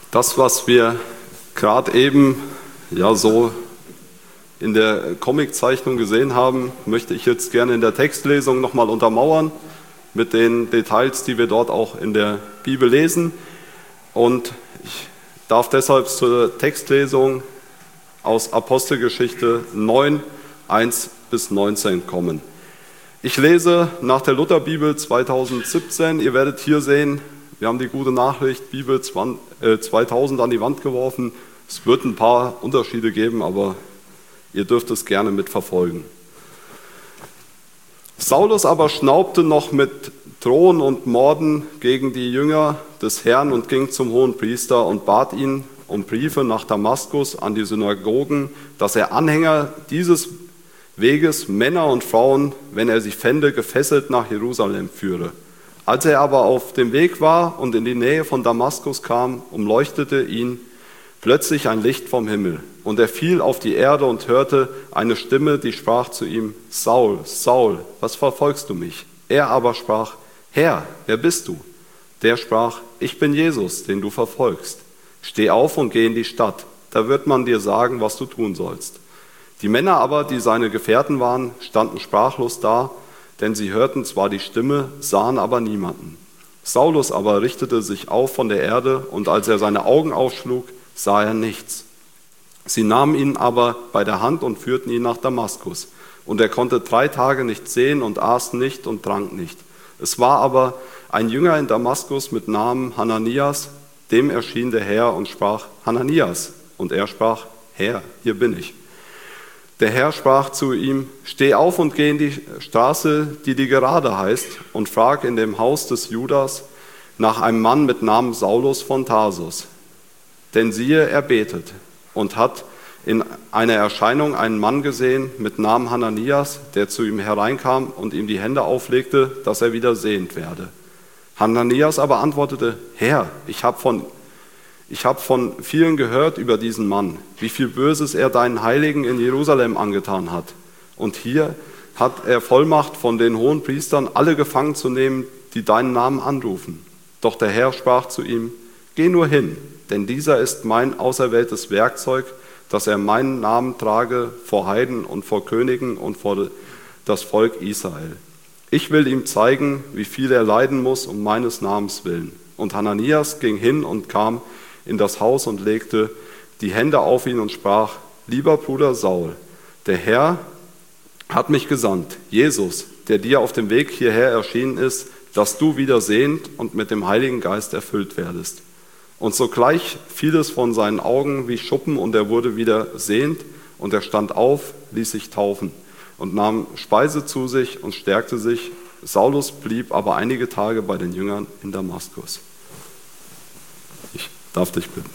Das, was wir gerade eben so in der Comiczeichnung gesehen haben, möchte ich jetzt gerne in der Textlesung nochmal untermauern mit den Details, die wir dort auch in der Bibel lesen. Und ich darf deshalb zur Textlesung aus Apostelgeschichte 9, 1 bis 19 kommen. Ich lese nach der Lutherbibel 2017. Ihr werdet hier sehen, wir haben die gute Nachricht, Bibel 2000 an die Wand geworfen. Es wird ein paar Unterschiede geben, aber ihr dürft es gerne mitverfolgen. Saulus aber schnaubte noch mit Drohen und Morden gegen die Jünger des Herrn und ging zum Hohenpriester und bat ihn um Briefe nach Damaskus an die Synagogen, dass er Anhänger dieses Weges, Männer und Frauen, wenn er sie fände, gefesselt nach Jerusalem führe. Als er aber auf dem Weg war und in die Nähe von Damaskus kam, umleuchtete ihn plötzlich ein Licht vom Himmel. Und er fiel auf die Erde und hörte eine Stimme, die sprach zu ihm: Saul, Saul, was verfolgst du mich? Er aber sprach: Herr, wer bist du? Der sprach: Ich bin Jesus, den du verfolgst. Steh auf und geh in die Stadt, da wird man dir sagen, was du tun sollst. Die Männer aber, die seine Gefährten waren, standen sprachlos da, denn sie hörten zwar die Stimme, sahen aber niemanden. Saulus aber richtete sich auf von der Erde, und als er seine Augen aufschlug, sah er nichts. Sie nahmen ihn aber bei der Hand und führten ihn nach Damaskus. Und er konnte 3 Tage nicht sehen und aß nicht und trank nicht. Es war aber ein Jünger in Damaskus mit Namen Hananias, dem erschien der Herr und sprach: Hananias. Und er sprach: Herr, hier bin ich. Der Herr sprach zu ihm: Steh auf und geh in die Straße, die Gerade heißt, und frag in dem Haus des Judas nach einem Mann mit Namen Saulus von Tarsus. Denn siehe, er betet und hat in einer Erscheinung einen Mann gesehen mit Namen Hananias, der zu ihm hereinkam und ihm die Hände auflegte, dass er wieder sehend werde. Hananias aber antwortete: Herr, ich habe von vielen gehört über diesen Mann, wie viel Böses er deinen Heiligen in Jerusalem angetan hat. Und hier hat er Vollmacht von den Hohenpriestern, alle gefangen zu nehmen, die deinen Namen anrufen. Doch der Herr sprach zu ihm: Geh nur hin, denn dieser ist mein auserwähltes Werkzeug, dass er meinen Namen trage vor Heiden und vor Königen und vor das Volk Israel. Ich will ihm zeigen, wie viel er leiden muss um meines Namens willen. Und Hananias ging hin und kam in das Haus und legte die Hände auf ihn und sprach: Lieber Bruder Saul, der Herr hat mich gesandt, Jesus, der dir auf dem Weg hierher erschienen ist, dass du wieder sehend und mit dem Heiligen Geist erfüllt werdest. Und sogleich fiel es von seinen Augen wie Schuppen und er wurde wieder sehend und er stand auf, ließ sich taufen und nahm Speise zu sich und stärkte sich. Saulus blieb aber einige Tage bei den Jüngern in Damaskus. Ich darf dich bitten.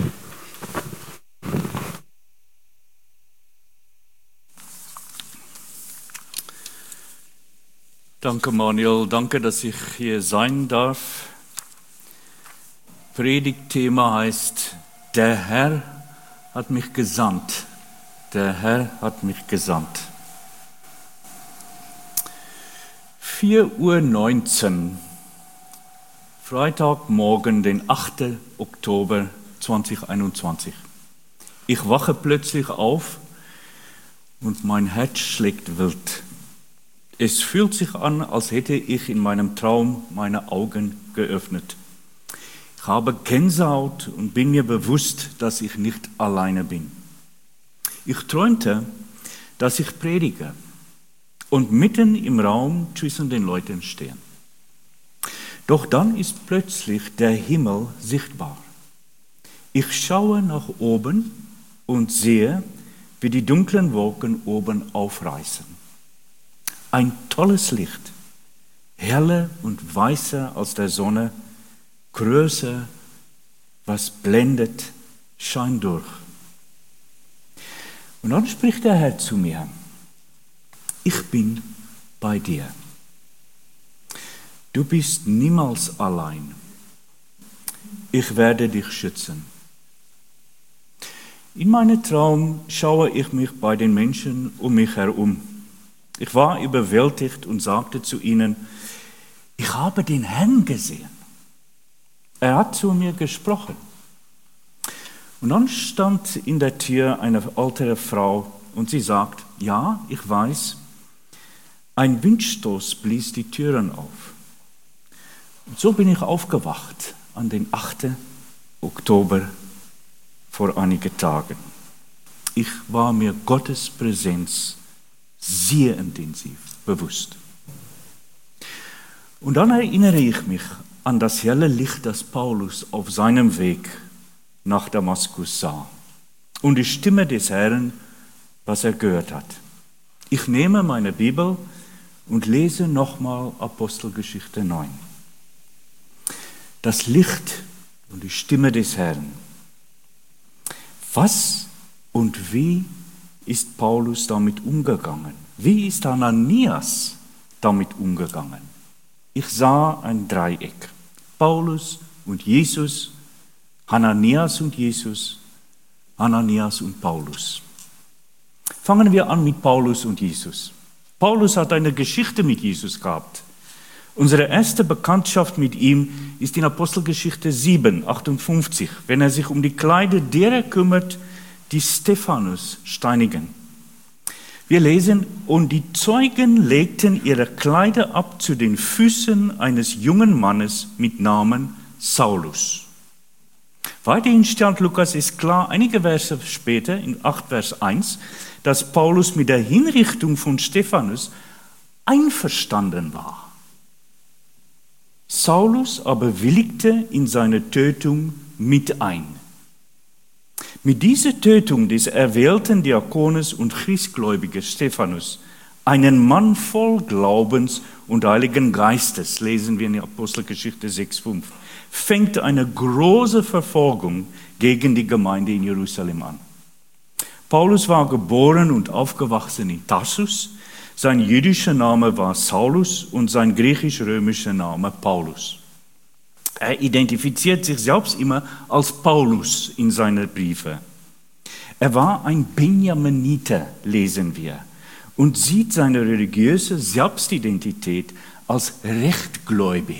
Danke Manuel, danke, dass ich hier sein darf. Predigtthema heißt: Der Herr hat mich gesandt. Der Herr hat mich gesandt. 4:19 Uhr, Freitagmorgen, den 8. Oktober 2021. Ich wache plötzlich auf und mein Herz schlägt wild. Es fühlt sich an, als hätte ich in meinem Traum meine Augen geöffnet. Ich habe Gänsehaut und bin mir bewusst, dass ich nicht alleine bin. Ich träumte, dass ich predige und mitten im Raum zwischen den Leuten stehe. Doch dann ist plötzlich der Himmel sichtbar. Ich schaue nach oben und sehe, wie die dunklen Wolken oben aufreißen. Ein tolles Licht, heller und weißer als der Sonne, größer, was blendet, scheint durch. Und dann spricht der Herr zu mir: Ich bin bei dir. Du bist niemals allein. Ich werde dich schützen. In meinem Traum schaue ich mich bei den Menschen um mich herum. Ich war überwältigt und sagte zu ihnen: Ich habe den Herrn gesehen. Er hat zu mir gesprochen. Und dann stand in der Tür eine ältere Frau und sie sagt, ja, ich weiß, ein Windstoß blies die Türen auf. Und so bin ich aufgewacht an den 8. Oktober vor einigen Tagen. Ich war mir Gottes Präsenz sehr intensiv bewusst. Und dann erinnere ich mich an das helle Licht, das Paulus auf seinem Weg nach Damaskus sah und die Stimme des Herrn, was er gehört hat. Ich nehme meine Bibel und lese nochmal Apostelgeschichte 9. Das Licht und die Stimme des Herrn. Was und wie ist Paulus damit umgegangen? Wie ist Ananias damit umgegangen? Ich sah ein Dreieck. Paulus und Jesus, Ananias und Jesus, Ananias und Paulus. Fangen wir an mit Paulus und Jesus. Paulus hat eine Geschichte mit Jesus gehabt. Unsere erste Bekanntschaft mit ihm ist in Apostelgeschichte 7, 58, wenn er sich um die Kleider derer kümmert, die Stephanus steinigen. Wir lesen, und die Zeugen legten ihre Kleider ab zu den Füßen eines jungen Mannes mit Namen Saulus. Weiterhin stellt Lukas es klar, einige Verse später, in 8 Vers 1, dass Paulus mit der Hinrichtung von Stephanus einverstanden war. Saulus aber willigte in seine Tötung mit ein. Mit dieser Tötung des erwählten Diakones und Christgläubigen Stephanus, einen Mann voll Glaubens und Heiligen Geistes, lesen wir in der Apostelgeschichte 6,5, fängt eine große Verfolgung gegen die Gemeinde in Jerusalem an. Paulus war geboren und aufgewachsen in Tarsus. Sein jüdischer Name war Saulus und sein griechisch-römischer Name Paulus. Er identifiziert sich selbst immer als Paulus in seinen Briefen. Er war ein Benjaminiter, lesen wir, und sieht seine religiöse Selbstidentität als rechtgläubig.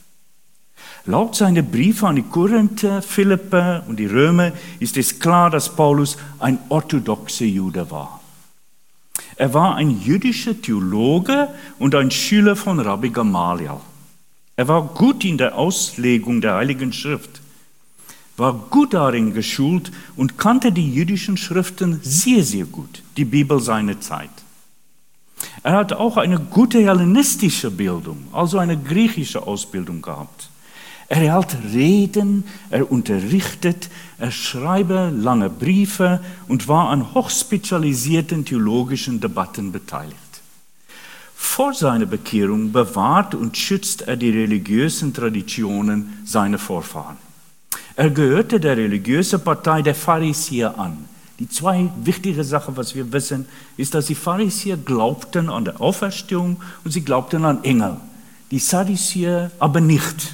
Laut seiner Briefe an die Korinther, Philipper und die Römer ist es klar, dass Paulus ein orthodoxer Jude war. Er war ein jüdischer Theologe und ein Schüler von Rabbi Gamaliel. Er war gut in der Auslegung der Heiligen Schrift, war gut darin geschult und kannte die jüdischen Schriften sehr, sehr gut, die Bibel seiner Zeit. Er hat auch eine gute hellenistische Bildung, also eine griechische Ausbildung gehabt. Er hält Reden, er unterrichtet, er schreibe lange Briefe und war an hochspezialisierten theologischen Debatten beteiligt. Vor seiner Bekehrung bewahrt und schützt er die religiösen Traditionen seiner Vorfahren. Er gehörte der religiösen Partei der Pharisäer an. Die zwei wichtige Sachen, was wir wissen, ist, dass die Pharisäer glaubten an der Auferstehung und sie glaubten an Engel. Die Sadduzäer aber nicht.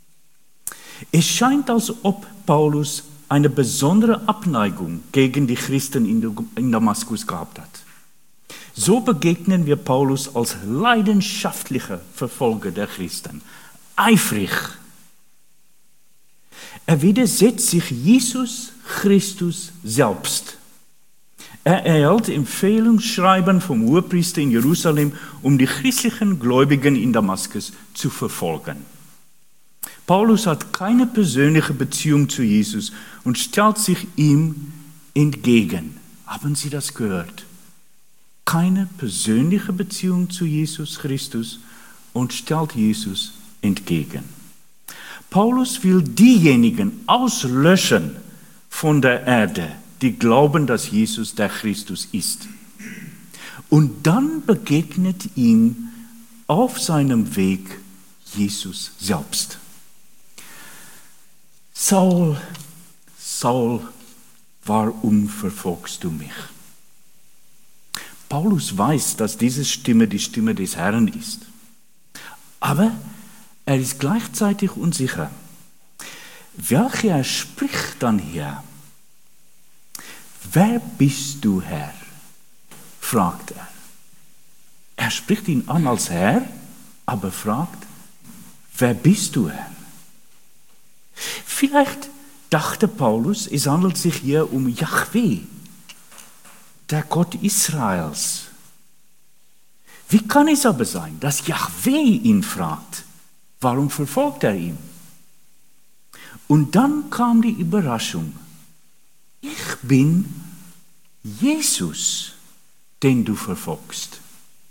Es scheint, als ob Paulus eine besondere Abneigung gegen die Christen in Damaskus gehabt hat. So begegnen wir Paulus als leidenschaftlicher Verfolger der Christen, eifrig. Er widersetzt sich Jesus Christus selbst. Er erhält Empfehlungsschreiben vom Hohepriester in Jerusalem, um die christlichen Gläubigen in Damaskus zu verfolgen. Paulus hat keine persönliche Beziehung zu Jesus und stellt sich ihm entgegen. Haben Sie das gehört? Keine persönliche Beziehung zu Jesus Christus und stellt Jesus entgegen. Paulus will diejenigen auslöschen von der Erde, die glauben, dass Jesus der Christus ist. Und dann begegnet ihm auf seinem Weg Jesus selbst. Saul, Saul, warum verfolgst du mich? Paulus weiß, dass diese Stimme die Stimme des Herrn ist. Aber er ist gleichzeitig unsicher. Welcher spricht dann hier? Wer bist du, Herr? Fragt er. Er spricht ihn an als Herr, aber fragt, wer bist du, Herr? Vielleicht dachte Paulus, es handelt sich hier um Jahwe, der Gott Israels. Wie kann es aber sein, dass Jahwe ihn fragt, warum verfolgt er ihn? Und dann kam die Überraschung. Ich bin Jesus, den du verfolgst.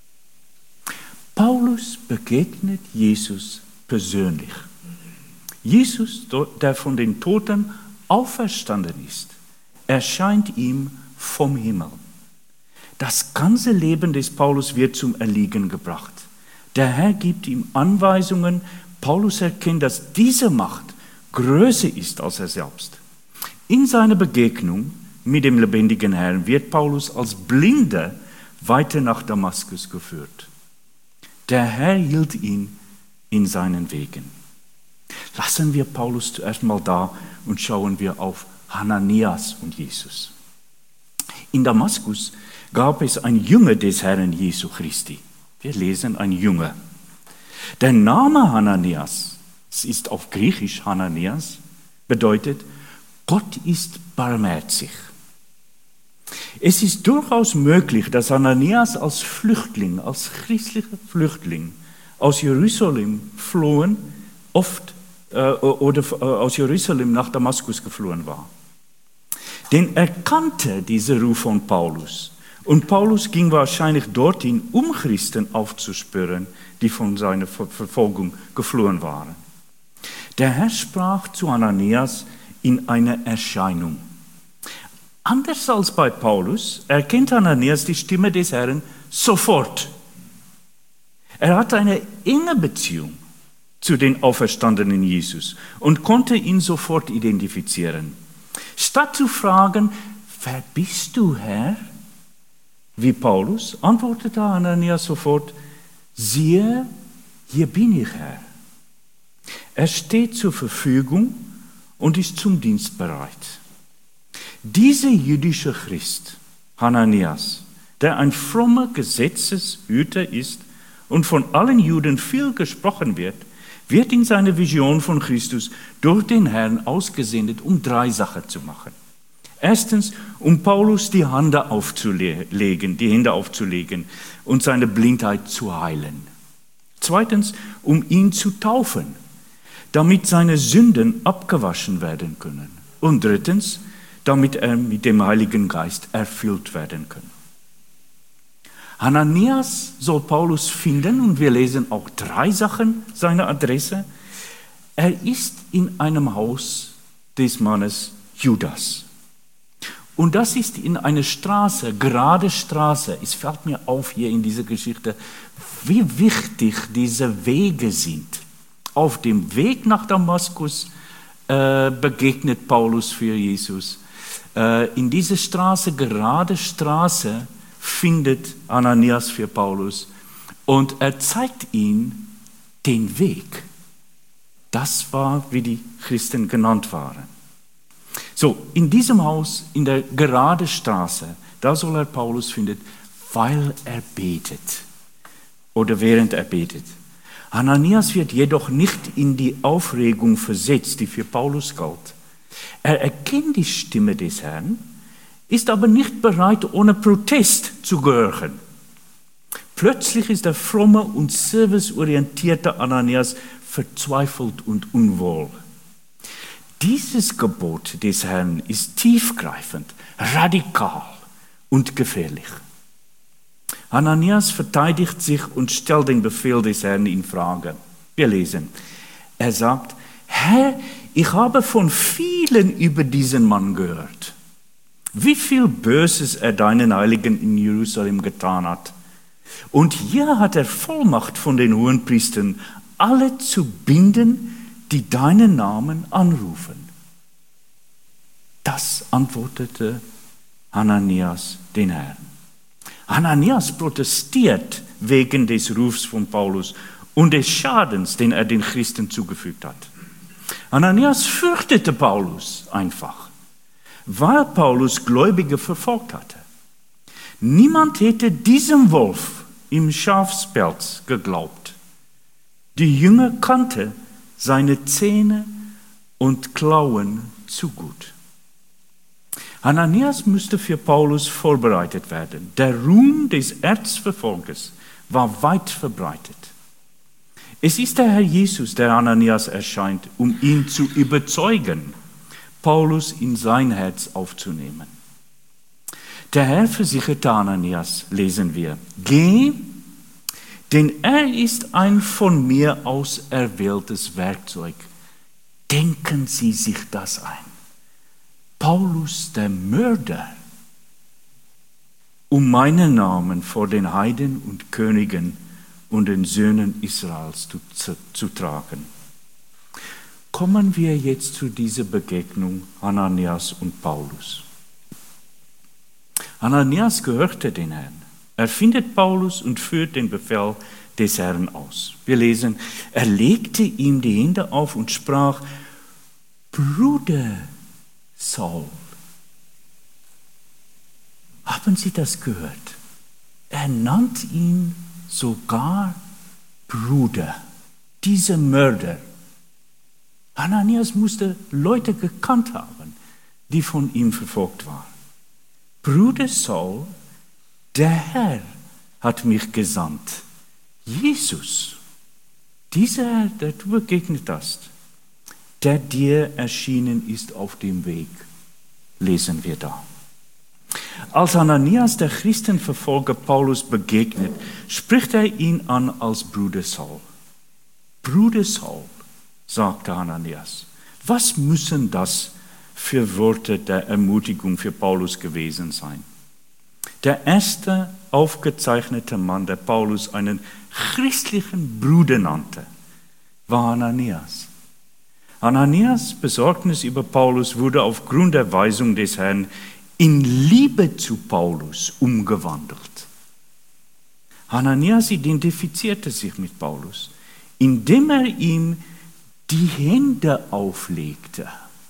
Paulus begegnet Jesus persönlich. Jesus, der von den Toten auferstanden ist, erscheint ihm vom Himmel. Das ganze Leben des Paulus wird zum Erliegen gebracht. Der Herr gibt ihm Anweisungen. Paulus erkennt, dass diese Macht größer ist als er selbst. In seiner Begegnung mit dem lebendigen Herrn wird Paulus als Blinder weiter nach Damaskus geführt. Der Herr hielt ihn in seinen Wegen. Lassen wir Paulus zuerst mal da und schauen wir auf Hananias und Jesus. In Damaskus gab es ein Jünger des Herrn Jesu Christi. Wir lesen ein Jünger. Der Name Hananias, es ist auf Griechisch Hananias, bedeutet, Gott ist barmherzig. Es ist durchaus möglich, dass Hananias als Flüchtling, als christlicher Flüchtling aus Jerusalem flohen, aus Jerusalem nach Damaskus geflohen war. Denn er kannte diesen Ruf von Paulus. Und Paulus ging wahrscheinlich dorthin, um Christen aufzuspüren, die von seiner Verfolgung geflohen waren. Der Herr sprach zu Hananias in einer Erscheinung. Anders als bei Paulus erkennt Hananias die Stimme des Herrn sofort. Er hat eine enge Beziehung zu den auferstandenen Jesus und konnte ihn sofort identifizieren. Statt zu fragen, wer bist du, Herr? Wie Paulus, antwortete Hananias sofort, siehe, hier bin ich, Herr. Er steht zur Verfügung und ist zum Dienst bereit. Dieser jüdische Christ, Hananias, der ein frommer Gesetzeshüter ist und von allen Juden viel gesprochen wird in seiner Vision von Christus durch den Herrn ausgesendet, um 3 Sachen zu machen. Erstens, um Paulus die Hände aufzulegen und seine Blindheit zu heilen. Zweitens, um ihn zu taufen, damit seine Sünden abgewaschen werden können. Und drittens, damit er mit dem Heiligen Geist erfüllt werden kann. Hananias soll Paulus finden und wir lesen auch 3 Sachen seiner Adresse. Er ist in einem Haus des Mannes Judas. Und das ist in einer Straße, gerade Straße. Es fällt mir auf hier in dieser Geschichte, wie wichtig diese Wege sind. Auf dem Weg nach Damaskus begegnet Paulus für Jesus. In dieser Straße, gerade Straße, findet Hananias für Paulus und er zeigt ihm den Weg. Das war, wie die Christen genannt waren. So, in diesem Haus, in der gerade Straße, da soll er Paulus finden, weil er betet oder während er betet. Hananias wird jedoch nicht in die Aufregung versetzt, die für Paulus galt. Er erkennt die Stimme des Herrn, ist aber nicht bereit, ohne Protest zu gehorchen. Plötzlich ist der fromme und serviceorientierte Hananias verzweifelt und unwohl. Dieses Gebot des Herrn ist tiefgreifend, radikal und gefährlich. Hananias verteidigt sich und stellt den Befehl des Herrn in Frage. Wir lesen, er sagt, Herr, ich habe von vielen über diesen Mann gehört. Wie viel Böses er deinen Heiligen in Jerusalem getan hat. Und hier hat er Vollmacht von den Hohenpriestern, alle zu binden, die deinen Namen anrufen. Das antwortete Hananias den Herrn. Hananias protestiert wegen des Rufs von Paulus und des Schadens, den er den Christen zugefügt hat. Hananias fürchtete Paulus einfach, weil Paulus Gläubige verfolgt hatte. Niemand hätte diesem Wolf im Schafspelz geglaubt. Die Jünger kannten seine Zähne und Klauen zu gut. Ananias musste für Paulus vorbereitet werden. Der Ruhm des Erzverfolgers war weit verbreitet. Es ist der Herr Jesus, der Ananias erscheint, um ihn zu überzeugen, Paulus in sein Herz aufzunehmen. Der Herr versicherte Ananias, lesen wir, geh, denn er ist ein von mir auserwähltes Werkzeug. Denken Sie sich das ein. Paulus, der Mörder, um meinen Namen vor den Heiden und Königen und den Söhnen Israels zu tragen. Kommen wir jetzt zu dieser Begegnung Ananias und Paulus. Ananias gehörte den Herrn. Er findet Paulus und führt den Befehl des Herrn aus. Wir lesen, er legte ihm die Hände auf und sprach, Bruder Saul. Haben Sie das gehört? Er nannte ihn sogar Bruder, dieser Mörder. Ananias musste Leute gekannt haben, die von ihm verfolgt waren. Bruder Saul, der Herr hat mich gesandt. Jesus, dieser Herr, der du begegnet hast, der dir erschienen ist auf dem Weg, lesen wir da. Als Ananias der Christenverfolger Paulus begegnet, spricht er ihn an als Bruder Saul. Bruder Saul, sagte Ananias, was müssen das für Worte der Ermutigung für Paulus gewesen sein? Der erste aufgezeichnete Mann, der Paulus einen christlichen Bruder nannte, war Ananias. Ananias' Besorgnis über Paulus wurde aufgrund der Weisung des Herrn in Liebe zu Paulus umgewandelt. Ananias identifizierte sich mit Paulus, indem er ihm die Hände auflegte.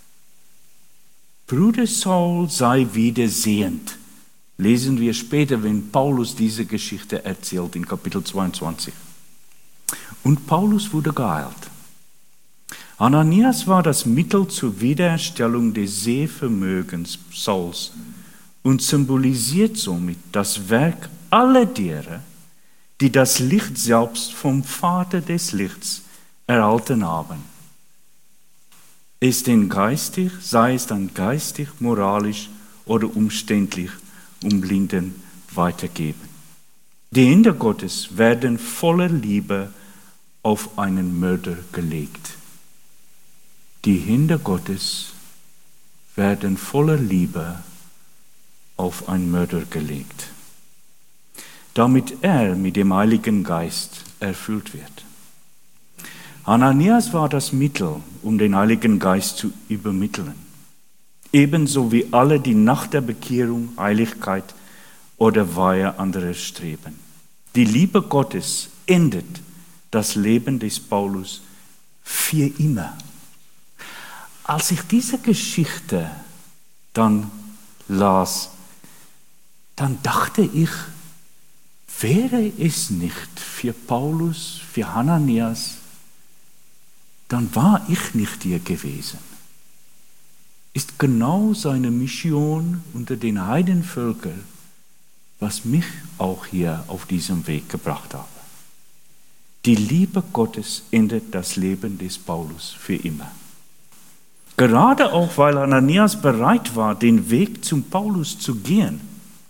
Bruder Saul sei wieder sehend. Lesen wir später, wenn Paulus diese Geschichte erzählt, in Kapitel 22. Und Paulus wurde geheilt. Ananias war das Mittel zur Wiederherstellung des Sehvermögens Sauls und symbolisiert somit das Werk aller derer, die das Licht selbst vom Vater des Lichts erhalten haben. Sei es dann geistig, moralisch oder umständlich, um Blinden weitergeben. Die Hände Gottes werden voller Liebe auf einen Mörder gelegt. Die Hände Gottes werden voller Liebe auf einen Mörder gelegt, damit er mit dem Heiligen Geist erfüllt wird. Ananias war das Mittel, um den Heiligen Geist zu übermitteln, ebenso wie alle, die nach der Bekehrung, Heiligkeit oder Weihe anderer streben. Die Liebe Gottes endet das Leben des Paulus für immer. Als ich diese Geschichte dann las, dann dachte ich, wäre es nicht für Paulus, für Ananias, dann war ich nicht hier gewesen. Ist genau seine Mission unter den Heidenvölkern, was mich auch hier auf diesem Weg gebracht habe. Die Liebe Gottes endet das Leben des Paulus für immer. Gerade auch, weil Ananias bereit war, den Weg zum Paulus zu gehen.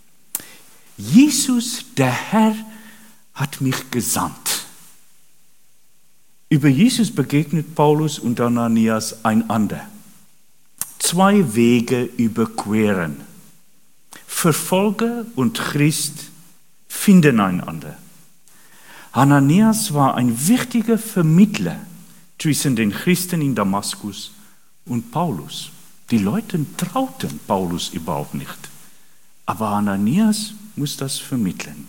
Jesus, der Herr, hat mich gesandt. Über Jesus begegnet Paulus und Ananias einander. Zwei Wege überqueren. Verfolger und Christ finden einander. Ananias war ein wichtiger Vermittler zwischen den Christen in Damaskus und Paulus. Die Leute trauten Paulus überhaupt nicht. Aber Ananias muss das vermitteln.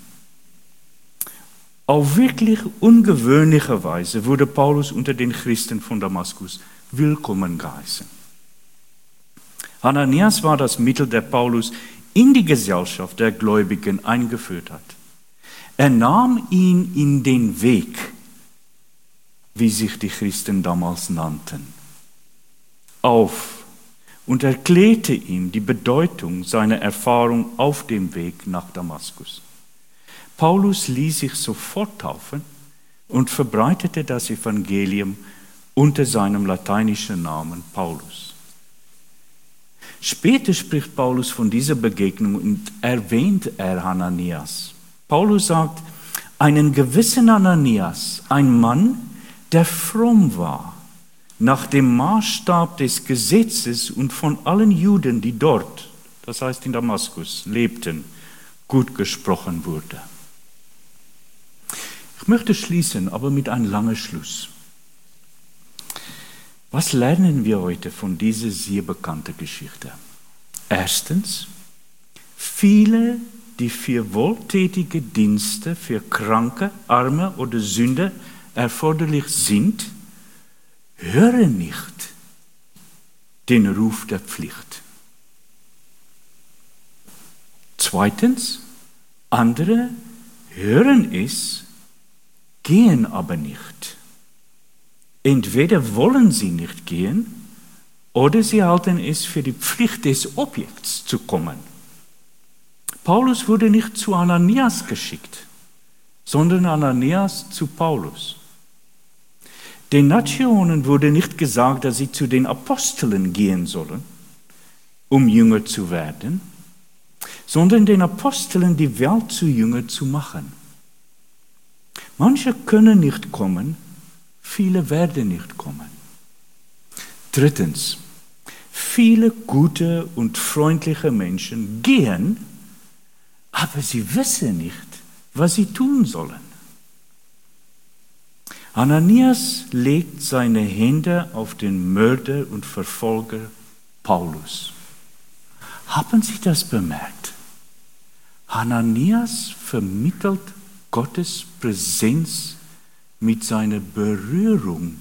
Auf wirklich ungewöhnliche Weise wurde Paulus unter den Christen von Damaskus willkommen geheißen. Ananias war das Mittel, der Paulus in die Gesellschaft der Gläubigen eingeführt hat. Er nahm ihn in den Weg, wie sich die Christen damals nannten, auf und erklärte ihm die Bedeutung seiner Erfahrung auf dem Weg nach Damaskus. Paulus ließ sich sofort taufen und verbreitete das Evangelium unter seinem lateinischen Namen Paulus. Später spricht Paulus von dieser Begegnung und erwähnt Hananias. Paulus sagt, einen gewissen Hananias, ein Mann, der fromm war, nach dem Maßstab des Gesetzes und von allen Juden, die dort, das heißt in Damaskus, lebten, gut gesprochen wurde. Ich möchte schließen, aber mit einem langen Schluss. Was lernen wir heute von dieser sehr bekannten Geschichte? Erstens, viele, die für wohltätige Dienste für Kranke, Arme oder Sünder erforderlich sind, hören nicht den Ruf der Pflicht. Zweitens, andere hören es, gehen aber nicht. Entweder wollen sie nicht gehen oder sie halten es für die Pflicht des Objekts zu kommen. Paulus wurde nicht zu Ananias geschickt, sondern Ananias zu Paulus. Den Nationen wurde nicht gesagt, dass sie zu den Aposteln gehen sollen, um Jünger zu werden, sondern den Aposteln die Welt zu Jünger zu machen. Manche können nicht kommen, viele werden nicht kommen. Drittens, viele gute und freundliche Menschen gehen, aber sie wissen nicht, was sie tun sollen. Ananias legt seine Hände auf den Mörder und Verfolger Paulus. Haben Sie das bemerkt? Ananias vermittelt Gottes Präsenz mit seiner Berührung.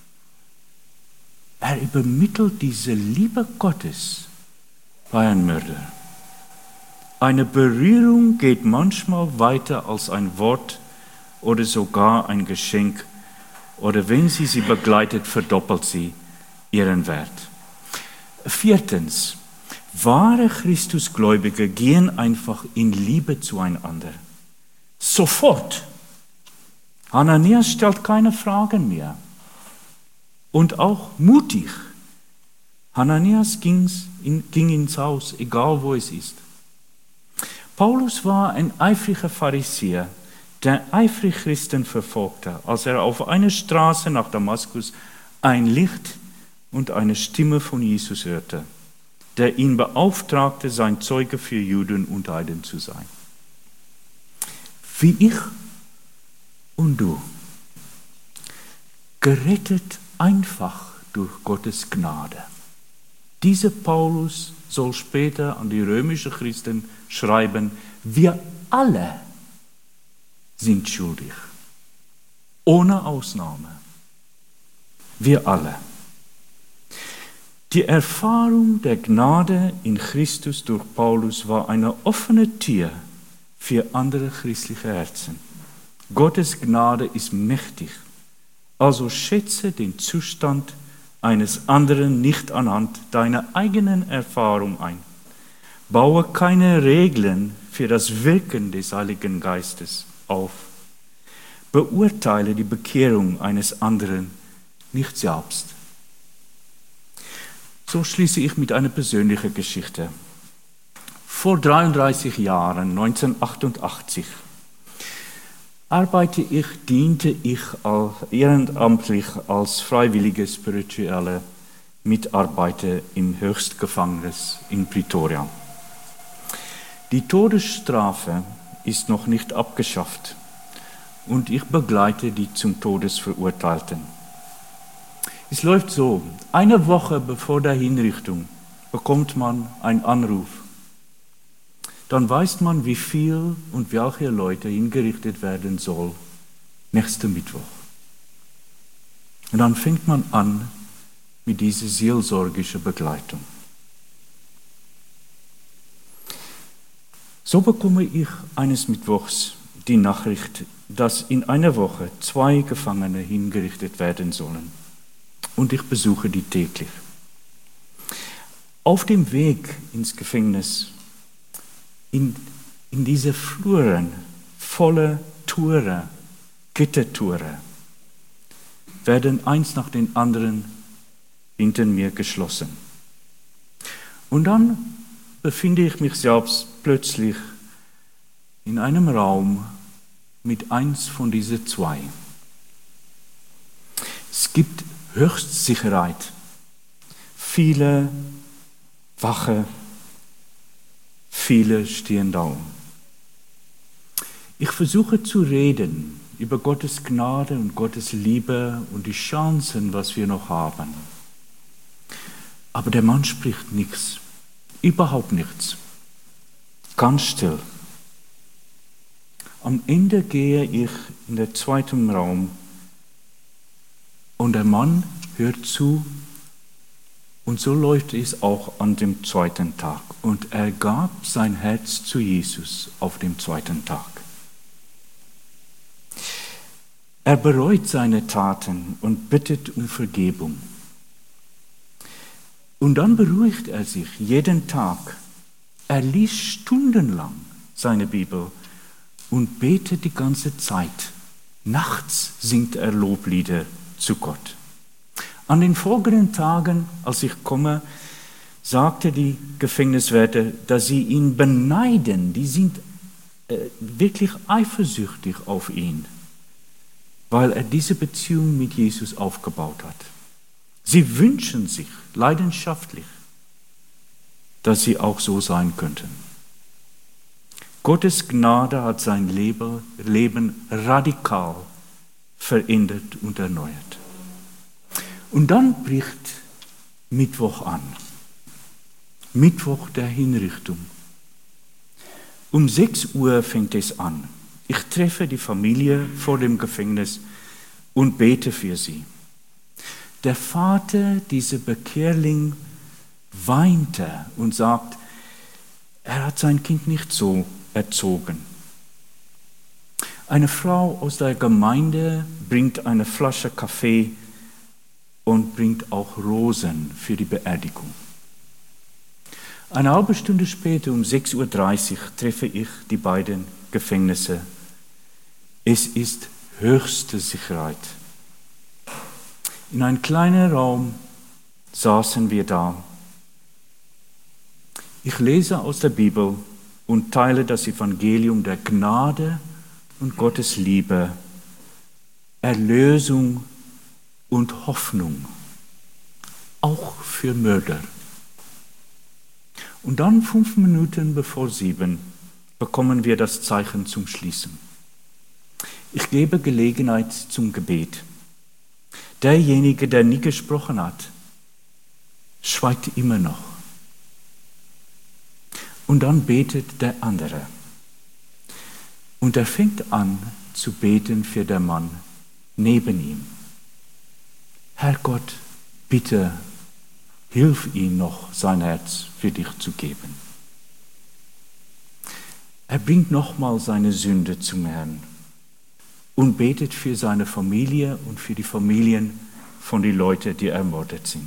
Er übermittelt diese Liebe Gottes bei einem Mörder. Eine Berührung geht manchmal weiter als ein Wort oder sogar ein Geschenk. Oder wenn sie begleitet, verdoppelt sie ihren Wert. Viertens, wahre Christusgläubige gehen einfach in Liebe zueinander. Sofort. Ananias stellt keine Fragen mehr. Und auch mutig. Ananias ging ins Haus, egal wo es ist. Paulus war ein eifriger Pharisäer, der eifrig Christen verfolgte, als er auf einer Straße nach Damaskus ein Licht und eine Stimme von Jesus hörte, der ihn beauftragte, sein Zeuge für Juden und Heiden zu sein. Wie ich und du, gerettet einfach durch Gottes Gnade. Dieser Paulus soll später an die römischen Christen schreiben, wir alle sind schuldig, ohne Ausnahme. Wir alle. Die Erfahrung der Gnade in Christus durch Paulus war eine offene Tür für andere christliche Herzen. Gottes Gnade ist mächtig, also schätze den Zustand eines anderen nicht anhand deiner eigenen Erfahrung ein. Baue keine Regeln für das Wirken des Heiligen Geistes auf. Beurteile die Bekehrung eines anderen nicht selbst. So schließe ich mit einer persönlichen Geschichte. Vor 33 Jahren, 1988, diente ich ehrenamtlich als freiwillige spirituelle Mitarbeiter im Höchstgefängnis in Pretoria. Die Todesstrafe ist noch nicht abgeschafft und ich begleite die zum Todes Verurteilten. Es läuft so, eine Woche bevor der Hinrichtung bekommt man einen Anruf. Dann weiß man, wie viel und welche Leute hingerichtet werden soll nächsten Mittwoch. Und dann fängt man an mit dieser seelsorgischen Begleitung. So bekomme ich eines Mittwochs die Nachricht, dass in einer Woche 2 Gefangene hingerichtet werden sollen. Und ich besuche die täglich. Auf dem Weg ins Gefängnis, in diese Fluren voller Tore, Gittertore, werden eins nach dem anderen hinter mir geschlossen. Und dann befinde ich mich selbst plötzlich in einem Raum mit eins von diesen zwei. Es gibt Höchstsicherheit, viele Wache, viele stehen da. Ich versuche zu reden über Gottes Gnade und Gottes Liebe und die Chancen, was wir noch haben. Aber der Mann spricht nichts, überhaupt nichts, ganz still. Am Ende gehe ich in den zweiten Raum und der Mann hört zu und so läuft es auch an dem zweiten Tag. Und er gab sein Herz zu Jesus auf dem zweiten Tag. Er bereut seine Taten und bittet um Vergebung. Und dann beruhigt er sich jeden Tag. Er liest stundenlang seine Bibel und betet die ganze Zeit. Nachts singt er Loblieder zu Gott. An den folgenden Tagen, als ich komme, sagte die Gefängniswärter, dass sie ihn beneiden. Die sind wirklich eifersüchtig auf ihn, weil er diese Beziehung mit Jesus aufgebaut hat. Sie wünschen sich leidenschaftlich, dass sie auch so sein könnten. Gottes Gnade hat sein Leben radikal verändert und erneuert. Und dann bricht Mittwoch an. Mittwoch der Hinrichtung. Um 6 Uhr fängt es an. Ich treffe die Familie vor dem Gefängnis und bete für sie. Der Vater, dieser Bekehrling, weinte und sagt, er hat sein Kind nicht so erzogen. Eine Frau aus der Gemeinde bringt eine Flasche Kaffee und bringt auch Rosen für die Beerdigung. Eine halbe Stunde später, um 6:30 Uhr, treffe ich die beiden Gefängnisse. Es ist höchste Sicherheit. In einem kleinen Raum saßen wir da. Ich lese aus der Bibel und teile das Evangelium der Gnade und Gottes Liebe, Erlösung und Hoffnung, auch für Mörder. Und dann 5 Minuten bevor 7 bekommen wir das Zeichen zum Schließen. Ich gebe Gelegenheit zum Gebet. Derjenige, der nie gesprochen hat, schweigt immer noch. Und dann betet der andere. Und er fängt an zu beten für den Mann neben ihm. Herrgott, bitte hilf ihm noch, sein Herz für dich zu geben. Er bringt nochmal seine Sünde zum Herrn und betet für seine Familie und für die Familien von den Leuten, die ermordet sind.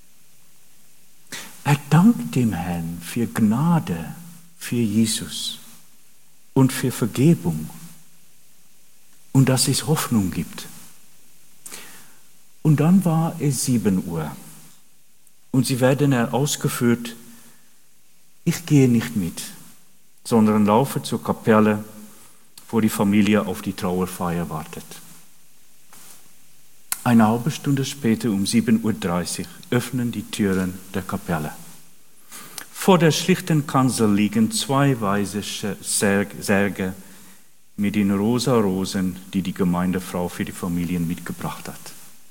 Er dankt dem Herrn für Gnade, für Jesus und für Vergebung und dass es Hoffnung gibt. Und dann war es 7 Uhr und sie werden ausgeführt. Ich gehe nicht mit, sondern laufe zur Kapelle, wo die Familie auf die Trauerfeier wartet. Eine halbe Stunde später, um 7:30 Uhr, öffnen die Türen der Kapelle. Vor der schlichten Kanzel liegen 2 weiße Särge mit den rosa Rosen, die die Gemeindefrau für die Familien mitgebracht hat.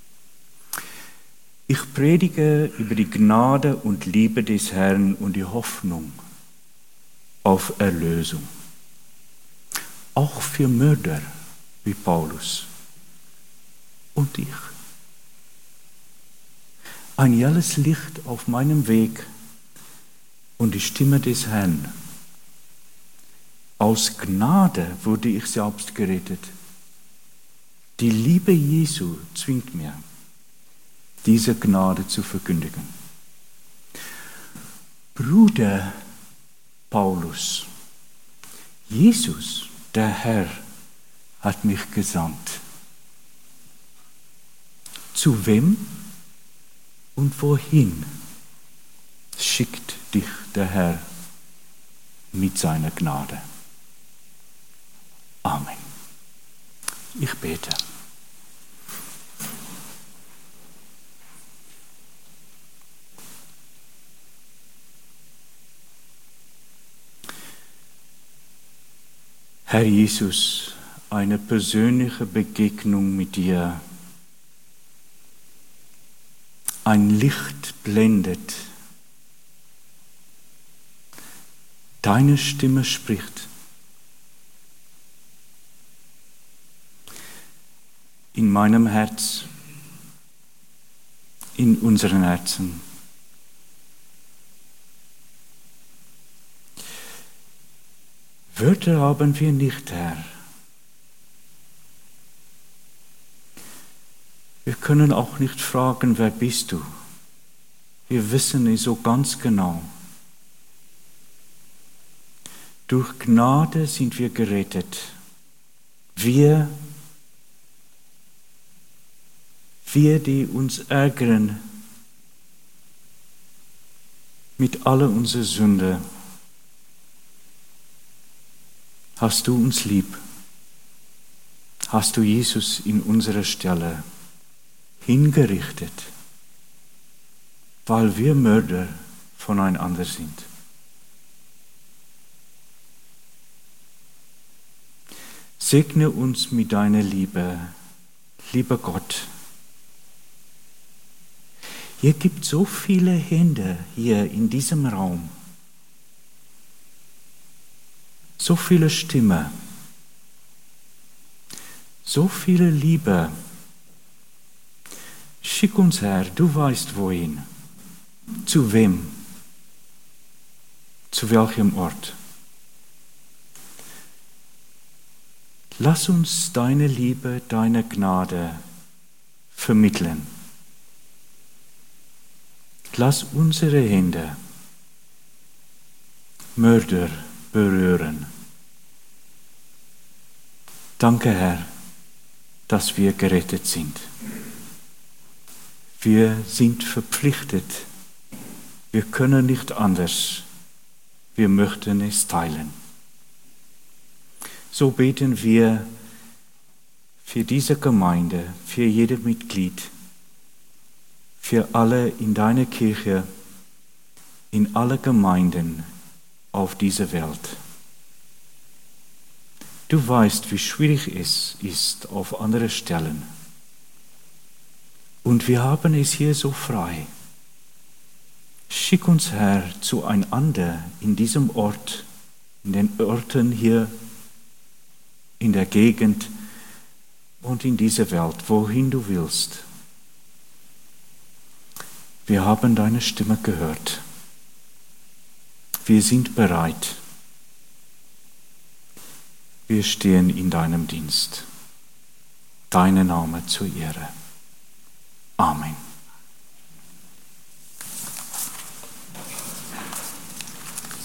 Ich predige über die Gnade und Liebe des Herrn und die Hoffnung auf Erlösung. Auch für Mörder wie Paulus und ich. Ein helles Licht auf meinem Weg und die Stimme des Herrn. Aus Gnade wurde ich selbst gerettet. Die Liebe Jesu zwingt mir, diese Gnade zu verkündigen. Bruder Paulus, Jesus, der Herr, hat mich gesandt. Zu wem und wohin schickt dich der Herr mit seiner Gnade? Amen. Ich bete. Herr Jesus, eine persönliche Begegnung mit dir. Ein Licht blendet. Deine Stimme spricht. In meinem Herz, in unseren Herzen. Wörter haben wir nicht, Herr. Wir können auch nicht fragen, wer bist du? Wir wissen es so ganz genau. Durch Gnade sind wir gerettet. Wir, die uns ärgern mit aller unserer Sünde. Hast du uns lieb? Hast du Jesus in unserer Stelle hingerichtet, weil wir Mörder voneinander sind? Segne uns mit deiner Liebe, lieber Gott. Hier gibt so viele Hände hier in diesem Raum. So viele Stimmen, so viele Liebe. Schick uns, Herr, du weißt wohin, zu wem, zu welchem Ort. Lass uns deine Liebe, deine Gnade vermitteln. Lass unsere Hände Mörder berühren. Danke, Herr, dass wir gerettet sind. Wir sind verpflichtet. Wir können nicht anders. Wir möchten es teilen. So beten wir für diese Gemeinde, für jedes Mitglied, für alle in deiner Kirche, in alle Gemeinden auf dieser Welt. Du weißt, wie schwierig es ist auf anderen Stellen. Und wir haben es hier so frei. Schick uns, Herr, zueinander in diesem Ort, in den Orten hier in der Gegend und in dieser Welt, wohin du willst. Wir haben deine Stimme gehört. Wir sind bereit. Wir stehen in deinem Dienst. Dein Name zur Ehre. Amen.